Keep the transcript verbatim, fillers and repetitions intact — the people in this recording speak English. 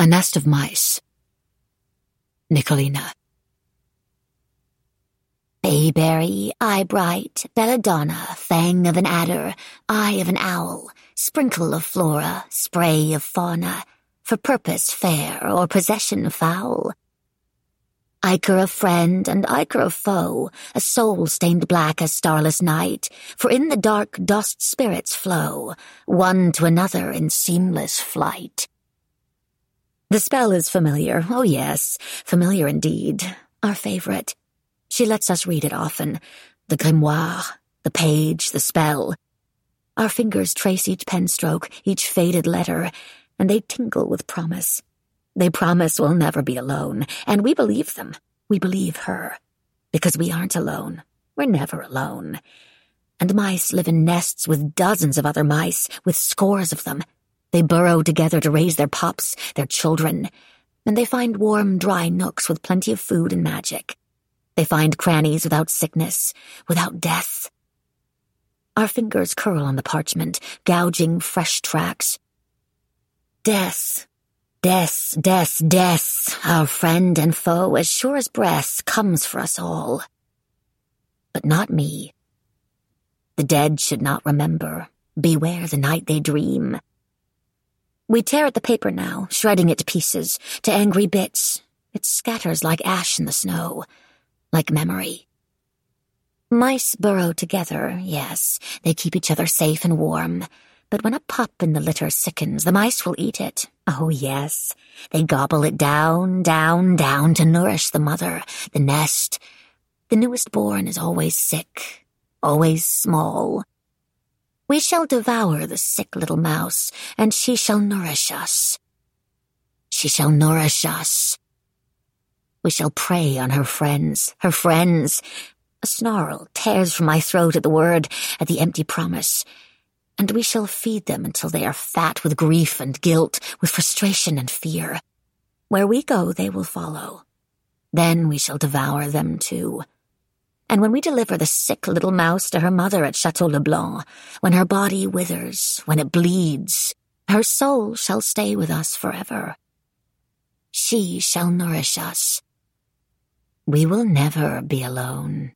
A nest of mice. Nicolina. Bayberry, eye bright, belladonna, fang of an adder, eye of an owl, sprinkle of flora, spray of fauna, for purpose fair or possession foul. Ichor of friend and ichor of foe, a soul stained black as starless night, for in the dark dust spirits flow, one to another in seamless flight. The spell is familiar, oh yes, familiar indeed, our favorite. She lets us read it often, the grimoire, the page, the spell. Our fingers trace each pen stroke, each faded letter, and they tingle with promise. They promise we'll never be alone, and we believe them. We believe her. Because we aren't alone. We're never alone. And mice live in nests with dozens of other mice, with scores of them. They burrow together to raise their pups, their children, and they find warm, dry nooks with plenty of food and magic. They find crannies without sickness, without death. Our fingers curl on the parchment, gouging fresh tracks. Death. Death, death, death, our friend and foe, as sure as breath, comes for us all. But not me. The dead should not remember. Beware the night they dream. We tear at the paper now, shredding it to pieces, to angry bits. It scatters like ash in the snow, like memory. Mice burrow together, yes, they keep each other safe and warm. But when a pup in the litter sickens, the mice will eat it. Oh, yes. They gobble it down, down, down to nourish the mother, the nest. The newest born is always sick, always small. We shall devour the sick little mouse, and she shall nourish us. She shall nourish us. We shall prey on her friends, her friends. A snarl tears from my throat at the word, at the empty promise. And we shall feed them until they are fat with grief and guilt, with frustration and fear. Where we go, they will follow. Then we shall devour them too. And when we deliver the sick little mouse to her mother at Chateau Leblanc, when her body withers, when it bleeds, her soul shall stay with us forever. She shall nourish us. We will never be alone.